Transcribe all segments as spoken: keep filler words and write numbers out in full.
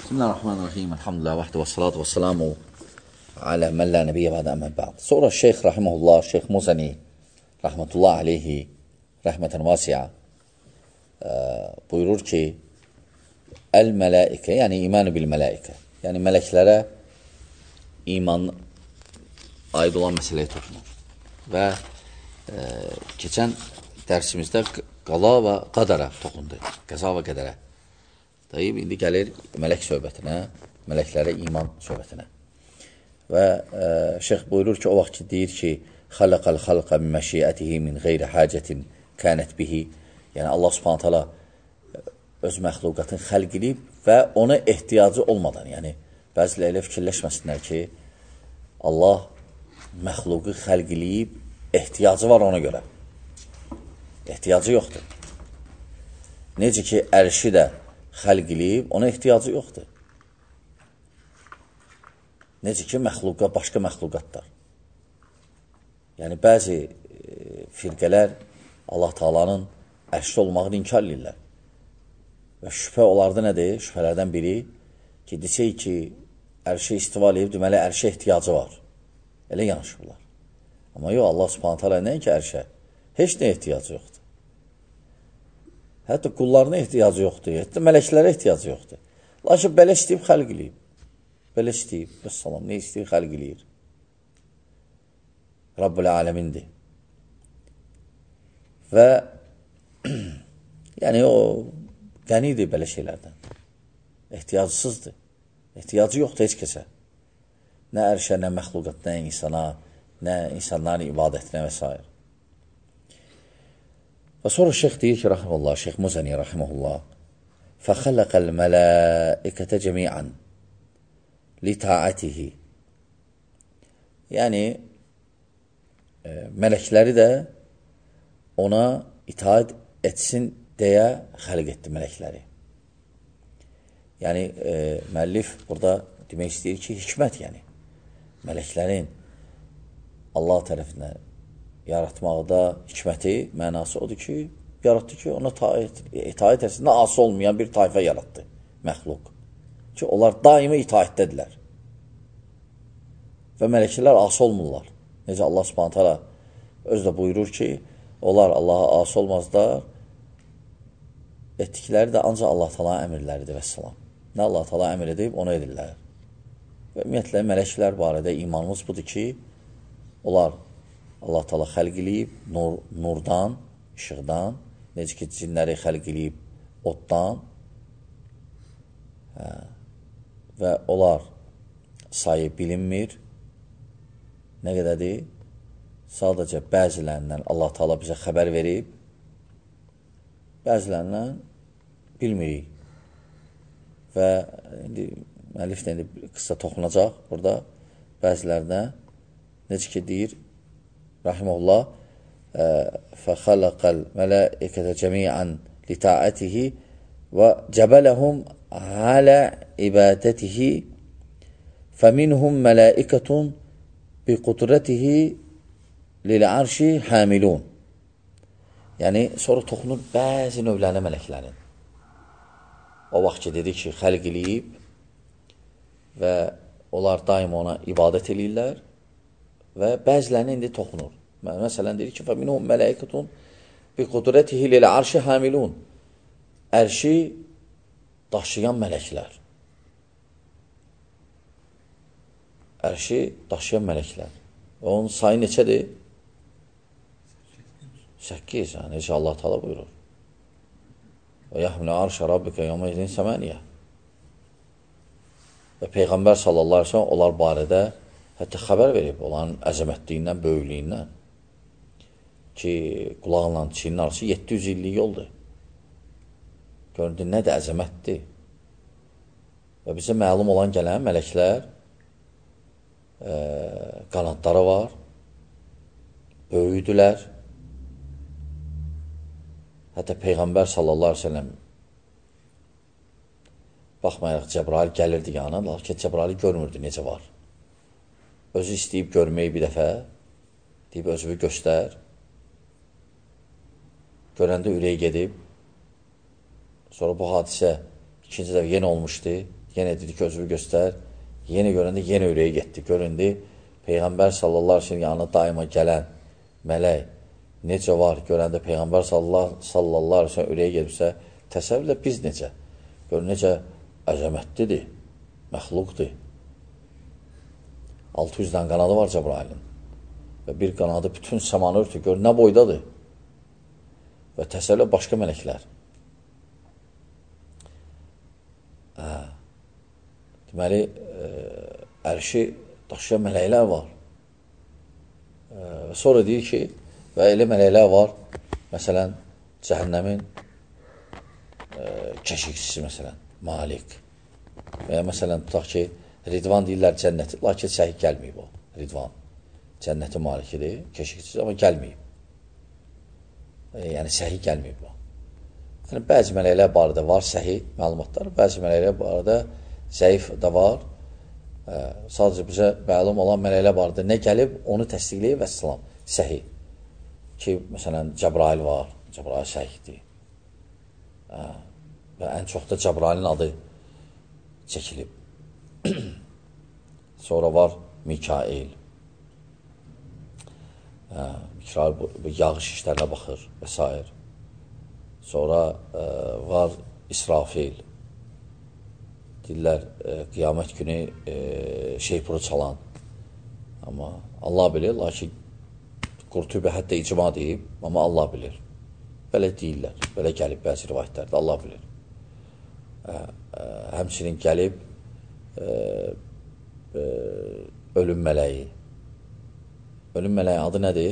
Bismillahirrahmanirrahim. Elhamdülillah vahdə və salatu və salamu alə mən lə nəbiyyə bədə əmmə bə'd. Sonra Şeyx Rahiməhullah, Şeyx Muzəni Rəhmətullah aleyhi rəhmətən vasiya buyurur ki, Əl-mələikə, yəni imanı bil-mələikə, yəni mələklərə iman aid olan məsələyə toxunur. Və e, keçən dərsimizdə qala və qadara toxundu, qəza və qədərə. Dayıb, indi gəlir mələk söhbətinə, mələklərə iman söhbətinə. Və e, şeyx buyurur ki, o vaxt ki, deyir ki, xaləqəl xalqa min məşiyyətihi min qeyri hacətin kənət bihi. Yəni, Allah subhanət hala öz məxluqatını xəlq edib və ona ehtiyacı olmadan, yəni, bəzilə elə fikirləşməsinlər ki, Allah məxluqu xəlq edib, ehtiyacı var ona görə. Ehtiyacı yoxdur. Necə ki, ərşi də xəlq edib, ona ehtiyacı yoxdur. Necə ki, məxluqa, başqa məxluqatlar. Yəni, bəzi e, firqələr Allah Taala'nın ərşdə olmağını inkar edirlər. Və şübhə onlarda nədir? Şübhələrdən biri ki, desək ki, ərşə istiva edib, deməli, ərşə ehtiyacı var. Elə yanışırlar. Amma yox, Allah Subhanahu taala nəinki ərşə, heç nə ehtiyacı yoxdur. Hətta qullarına ehtiyacı yoxdur, hətta mələklərə ehtiyacı yoxdur. Lakin belə istəyib xəlq eləyib. Belə istəyib, bəssalam, nə istəyib xəlq eləyir? Rabbul aləmindir. Və yəni o qənidir belə şeylərdən. Ehtiyacsızdır. Ehtiyacı yoxdur heç kəsə. Nə ərşə, nə məxluqat, nə insana, nə insanların ibadətinə və s. Və sonra şeyx deyir ki, rahimullah, şeyx Muzəni rahimullah, fəxələqəl mələikətə cəmiən li taatihi. Yəni, e, mələkləri də ona itaat etsin deyə xəlq etdi mələkləri. Yəni, e, müəllif burada demək istəyir ki, hikmət yəni. Mələklərin Allah tərəfindən yaratmaqda hikməti, mənası odur ki, yaratdı ki, ona itaət etsinə ası olmayan bir tayfa yaratdı, məxluq. Ki, onlar daimi itaətdədirlər. Və mələklər ası olmurlar. Necə Allah Subhanahu taala özü də buyurur ki, onlar Allaha ası olmazlar, etdikləri də ancaq Allah Taala əmrləridir və salam. Nə Allah Taala əmr edib, onu edirlər. Və ümumiyyətlə, mələklər barədə imanımız budur ki, onlar Allah Taala xəlq eləyib nur, nurdan, işıqdan, necə ki, cinləri xəlq eləyib oddan hə, və onlar sayı bilinmir. Nə qədədir? Sadəcə bəzilərindən Allah Taala bizə xəbər verib, bəzilərindən bilmirik. Və indi müəllif də indi qısa toxunacaq burada bəzilərinə, necə ki, deyir, rahimullah, fəxələqəl mələikətə cəmiən li taatihi və cəbələhum alə ibadətihi fəminhum mələikətun bi qudrətihi lil-arşi hamilun. Yəni, sonra toxunur bəzi növlərinə mələklərin. O vaxt ki, dedik ki, xəlq eləyib və onlar daim ona ibadət eləyirlər və bəzilərini indi toxunur. Məsələn, deyir ki, فَمِنْهُمْ مَلَائِكَةٌ بِقُدْرَتِهِ لِلْعَرْشِ حَامِلُونَ. Ərşi daşıyan mələklər. Ərşi daşıyan mələklər. Və onun sayı neçədir? səkkiz. Yəni, necə Allah Taala buyurur. Və yəhmilə arşə rabbikə yevmə izin səmaniyə. Və Peyğəmbər sallallahu aleyhi ve sellem onlar barədə hətta xəbər verib, onların əzəmətliyindən, böyüklüyündən ki, qulağınla çiyinin arası yeddi yüz illik yoldur. Göründü, nə də əzəmətdir. Və bizə məlum olan gələn mələklər e, qanadları var, böyüdülər. Hətta Peyğəmbər sallallahu aleyhi ve sellem baxmayaraq Cəbrail gəlirdi yanına, lakin Cəbraili görmürdü, necə var. Özü istəyib görməyi bir dəfə, deyib özünü göstər. Görəndə ürəyi gedib. Sonra bu hadisə ikinci dəfə yenə olmuşdu. yenə dedi ki, özünü göstər. Yenə görəndə yenə ürəyə getdi. Göründü, Peyğəmbər sallallahu aleyhi ve sellem yanına daima gələn mələk necə var? Görəndə Peyğəmbər sallallahu aleyhi ve sellem ürəyə gedibsə, təsəvvürlə biz necə? Gör, necə əzəmətlidir, məxluqdur. altı yüz dən qanadı var Cəbrailin. Və bir qanadı bütün səmanı örtür. Gör, nə boydadır? Və təsəvvürlə başqa mələklər. Hə. Deməli, ə, ərşi daşıyan mələklər var. Ə, sonra deyir ki, və elə mələklər var, məsələn, cəhənnəmin ə, keşikçisi, məsələn, Malik. Və ya məsələn, tutaq ki, Ridvan deyirlər cənnəti, lakin səhih gəlməyib o, Ridvan. Cənnəti malikidir, keşikçisi, amma gəlməyib. E, yəni, səhih gəlməyib o. Yəni, bəzi mələklər barədə var səhih məlumatlar, bəzi mələklər barədə zəif də var. E, sadəcə bizə məlum olan mələklər barədə nə gəlib, onu təsdiqləyib və salam, səhih. Ki, məsələn, Cəbrail var, Cəbrail səhihdir. E, və ən çox da Cəbrailin adı çəkilib. Sonra var Mikail. Hə, Mikail bu, bu yağış işlərinə baxır və s. Sonra ə, var İsrafil. Deyirlər, ə, qiyamət günü ə, şeypuru çalan. Amma Allah bilir, lakin Qurtubi hətta icma deyib, amma Allah bilir. Belə deyirlər, belə gəlib bəzi rivayətlərdə, Allah bilir. Ə, ə, həmçinin gəlib ə, ə, ölüm mələyi. Ölüm mələyi adı nədir?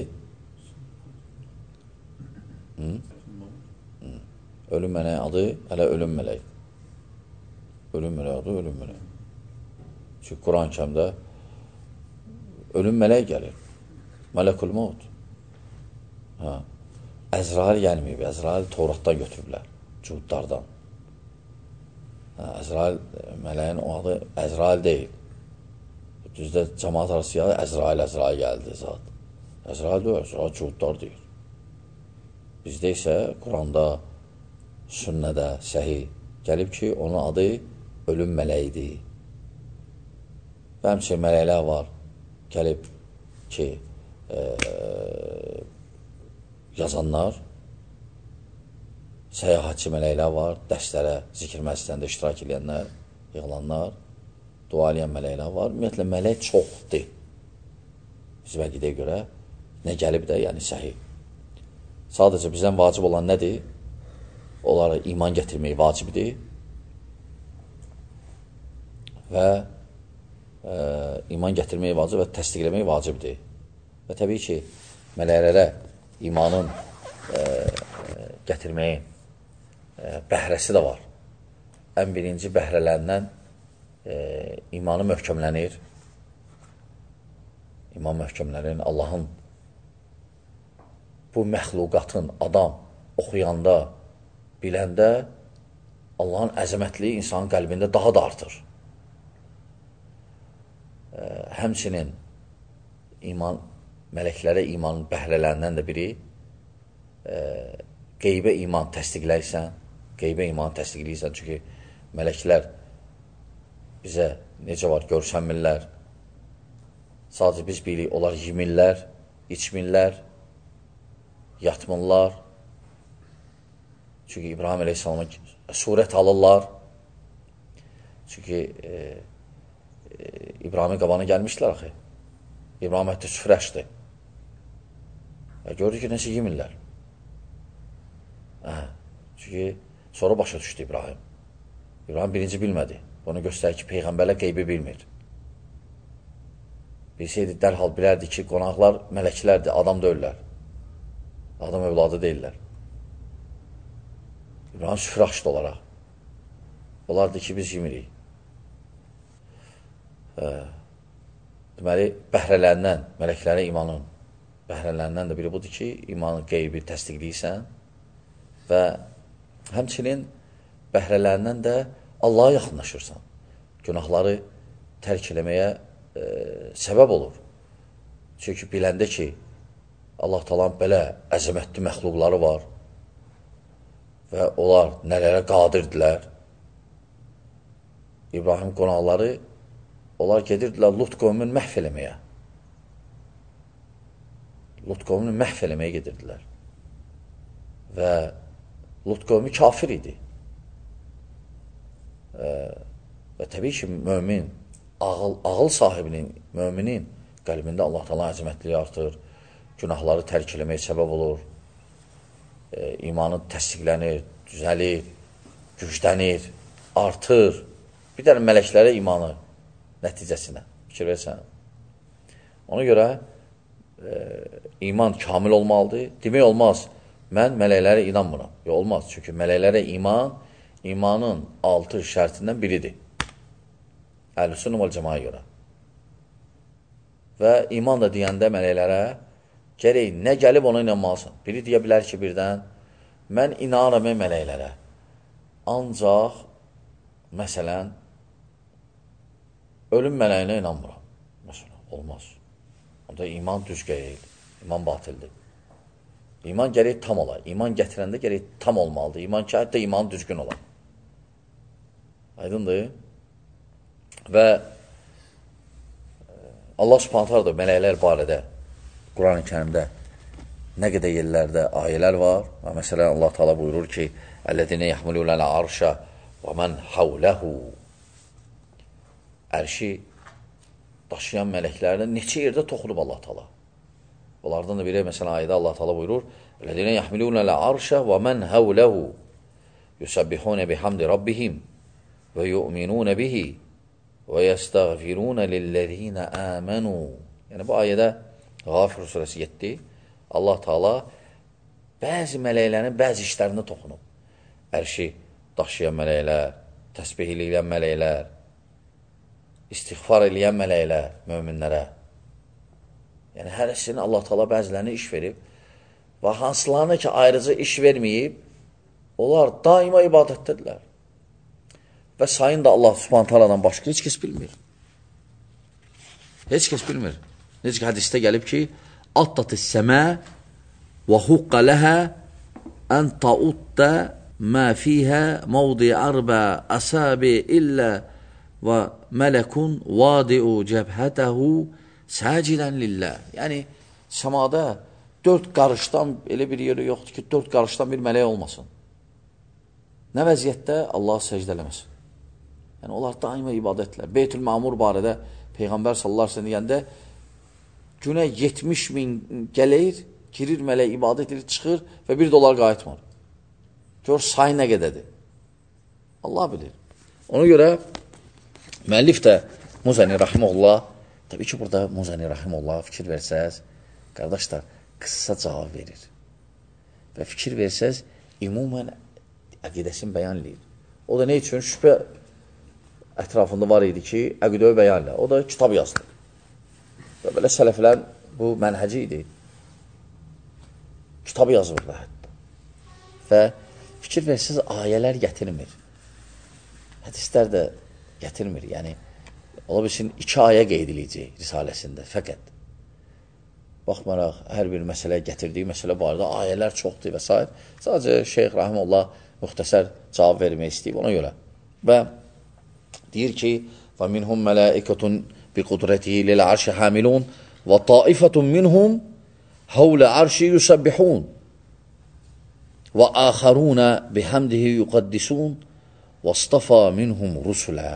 Hı? Hı. Ölüm mələyi adı hələ ölüm mələyi. Ölüm mələyi adı ölüm mələyi. Çünki Quran-ı Kərimdə ölüm mələyi gəlir. Mələkul Maut. Hə. Əzrail gəlməyib. Əzrail Tevratdan götürüblər. Cudlardan. Hə, Əzrail mələyin o adı Əzrail deyil. Düzdə cəmaat arası yağı Əzrail, Əzrail gəldi zat. Əzrail deyil, Əzrail cudlar deyir. Bizdə isə Quranda, sünnədə, səhih gəlib ki, onun adı ölüm mələyidir. Və həmçinin mələklər var, gəlib ki, e, yazanlar, səyahatçı mələklər var, dərslərə, zikr məclislərində iştirak edənlər, yığılanlar, dua eləyən mələklər var. Ümumiyyətlə, mələk çoxdur. Bizim əqidəyə görə nə gəlib də, yəni səhih. Sadəcə bizdən vacib olan nədir? Onlara iman gətirmək vacibdir və e, iman gətirmək vacib və təsdiqləmək vacibdir. Və təbii ki, mələklərə imanın e, gətirməyin e, bəhrəsi də var. Ən birinci bəhrələrindən e, imanı möhkəmlənir. İman möhkəmlənir. Allahın bu məxluqatın adam oxuyanda, biləndə Allahın əzəmətliyi insanın qəlbində daha da artır. E, həmçinin iman, mələklərə imanın bəhrələrindən də biri e, qeybə iman təsdiqləyirsən, qeybə iman təsdiqləyirsən, çünki mələklər bizə necə var, görsənmirlər. Sadəcə biz bilirik, onlar yemirlər, içmirlər, yatmırlar. Çünki İbrahim əleyhissalama surət alırlar. Çünki e, e, İbrahimin qabağına gəlmişlər axı. İbrahim hətta süfrəşdir. E, gördük ki, nəsə yemirlər. Hə, çünki sonra başa düşdü İbrahim. İbrahim birinci bilmədi. Bunu göstərir ki, Peyğəmbərlər qeybi bilmir. Bilsəydi, dərhal bilərdi ki, qonaqlar mələklərdir, adam deyirlər. Adam övladı deyirlər. İbrahim süfrə açdı olaraq. Onlardır ki, biz yemirik. Hə. Deməli, bəhrələrindən, mələklərə imanın bəhrələrindən də biri budur ki, imanın qeybi təsdiqləyirsən və həmçinin bəhrələrindən də Allaha yaxınlaşırsan. Günahları tərk eləməyə e, səbəb olur. Çünki biləndə ki, Allah Taala'nın belə əzəmətli məxluqları var və onlar nələrə qadirdirlər İbrahim qonaqları, onlar gedirdilər Lut qövmünü məhv eləməyə. Lut qövmünü məhv eləməyə gedirdilər. Və Lut qövmü kafir idi. E, və təbii ki, mömin, ağıl, ağıl sahibinin, möminin qəlbində Allah Taala əzəmətliyi artır, günahları tərk eləməyə səbəb olur, e, imanı təsdiqlənir, düzəlir, güclənir, artır. Bir dənə mələklərə imanı nəticəsinə fikir versən. Ona görə e, iman kamil olmalıdır. Demək olmaz, mən mələklərə inanmıram. Yox, olmaz. Çünki mələklərə iman, imanın altı şərtindən biridir. Əhl-i-Sünnə vəl-Cəmaəyə görə. Və iman da deyəndə mələklərə gərək nə gəlib ona inanmalısın. Biri deyə bilər ki, birdən, mən inanıram mələklərə. Ancaq, məsələn, ölüm mələyinə inanmıram. Məsələn, olmaz. Onda iman düz qeyil, iman batildir. İman gərək tam olar. İman gətirəndə gərək tam olmalıdır. İman ki, hətta iman düzgün olar. Aydındır. Və Allah subhanətə da mələklər barədə Quran-ı Kərimdə nə qədər yerlərdə ayələr var. Və məsələn, Allah Teala buyurur ki, Əl-ləzinə yəhmilunəl arşə və mən havləhu. Ərşi daşıyan mələklərdən neçə yerdə toxunub Allah Teala. Onlardan da biri, məsələn, ayədə Allah Teala buyurur, Əl-ləzinə yəhmilunəl arşə və mən havləhu yusabbihunə bihamdi rabbihim və yu'minunə bihi və yəstəğfirunə lilləzinə əmənu. Yəni, bu ayədə Ğafir surəsi yeddi. Allah Teala bəzi mələklərin bəzi işlərində toxunub. Ərşi daşıyan mələklər, təsbih eləyən mələklər, istiğfar eləyən mələklər möminlərə. Yəni, hərəsini Allah Teala bəzilərini iş verib və hansılarına ki, ayrıcı iş verməyib, onlar daima ibadətdədirlər. Və sayın da Allah Subhanahu Taala'dan başqa heç kəs bilmir. Heç kəs bilmir. Necə ki, hədisdə gəlib ki, Attatı səmə və huqqa ləhə ən tauddə mə fiyhə mavdi arbə əsəbi illə və mələkun vadi'u cəbhətəhu səcidən lillə. Yəni, səmada dörd qarışdan elə bir yeri yoxdur ki, dörd qarışdan bir mələk olmasın. Nə vəziyyətdə Allah səcdə eləməsin. Yəni, onlar daima ibadətlər. Beytül Mamur barədə Peyğəmbər sallallahu əleyhi və səlləm deyəndə günə yetmiş min gələyir, girir mələk, ibadət edir, çıxır və bir dolar qayıtmır. Gör, say nə qədədir. Allah bilir. Ona görə müəllif də Muzani Rahimullah, təbii ki, burada Muzani Rahimullah fikir versəz, qardaşlar, qısa cavab verir. Və fikir versəz, ümumən əqidəsini bəyan edir. O da nə üçün? Şübhə ətrafında var idi ki, əqidəvi bəyan edir. O da kitab yazdı. Və belə sələflər bu mənhəci idi. Kitab yazırlar hətta. Və fikir versəz, ayələr gətirmir. Hədislər də gətirmir. Yəni, ola bilsin, iki ayə qeyd ediləcək risaləsində, fəqət. Baxmaraq, hər bir məsələ gətirdiyi məsələ barədə ayələr çoxdur və s. Sadəcə Şeyx Rahimullah müxtəsər cavab vermək istəyib ona görə. Və deyir ki, وَمِنْهُمْ مَلَائِكَةٌ بِقُدْرَتِهِ لِلْعَرْشِ حَامِلُونَ وَطَائِفَةٌ مِنْهُمْ حَوْلَ عَرْشِ يُسَبِّحُونَ وَآخَرُونَ بِحَمْدِهِ يُقَدِّسُونَ وَاصْطَفَى مِنْهُمْ رُسُلًا.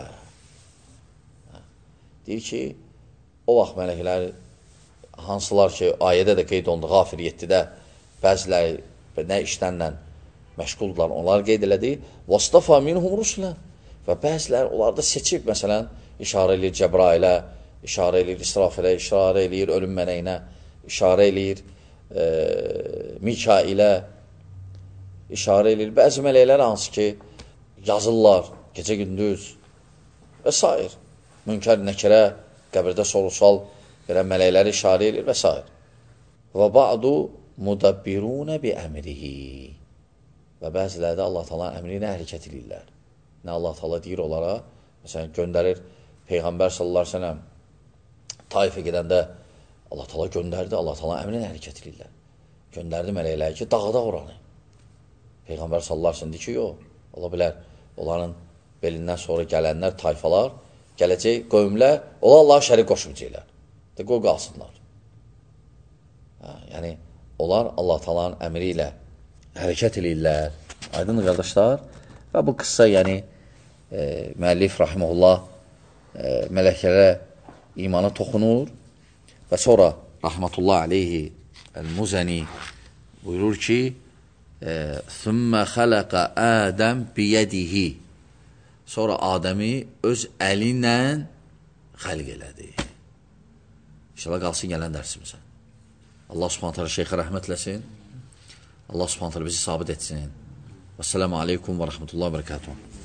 Deyir ki, o vaxt mələklər hansılar ki, ayədə də qeyd olundu, Ğafir yeddidə bəziləri nə işlərlə məşğuldurlar, onlar qeyd elədi. وَاصْطَفَى مِنْهُمْ رُسُلًا. Və bəzilər onlar da seçib, məsələn, işarə eləyir Cəbrailə, işarə eləyir İsrafilə, işarə eləyir ölüm mələyinə, işarə eləyir e, Mikailə, işarə eləyir. Bəzi mələklər hansı ki, yazırlar gecə-gündüz və s. Münkər nəkərə, qəbirdə soru-sual verən mələkləri işarə eləyir və s. Və ba'du mudabbirunə bi əmrihi. Və bəziləri də Allah Taala'nın əmri ilə hərəkət edirlər. Nə Allah Teala deyir onlara, məsələn, göndərir Peyğəmbər sallallahu əleyhi və səlləm Taifə gedəndə Allah Teala göndərdi, Allah Teala əmrinə hərəkət edirlər. Göndərdi mələkləri ki, dağıda oranı. Peyğəmbər sallallahu əleyhi və səlləm deyir ki, yox, ola bilər, onların belindən sonra gələnlər, tayfalar, gələcək qövmlər, onlar Allaha şərik qoşmayacaqlar. De, qoy qalsınlar. Hə, yəni, onlar Allah Taala'nın əmri ilə hərəkət edirlər. Aydın qardaşlar. Və bu qıssa, yəni, e, müəllif rahimehullah e, mələklərə imana toxunur və sonra rahmetullah aleyhi el-Muzəni buyurur ki, ثُمَّ خَلَقَ آدَمْ بِيَدِهِ sonra Adəmi öz əli ilə xəlq elədi. İnşallah qalsın gələn dərsimizə. Allah subhanət hələ şeyxə rəhmət eləsin. Allah subhanət hələ bizi sabit etsin. Vəssalamu aleykum və rəhmətullahi və bərəkatuhu.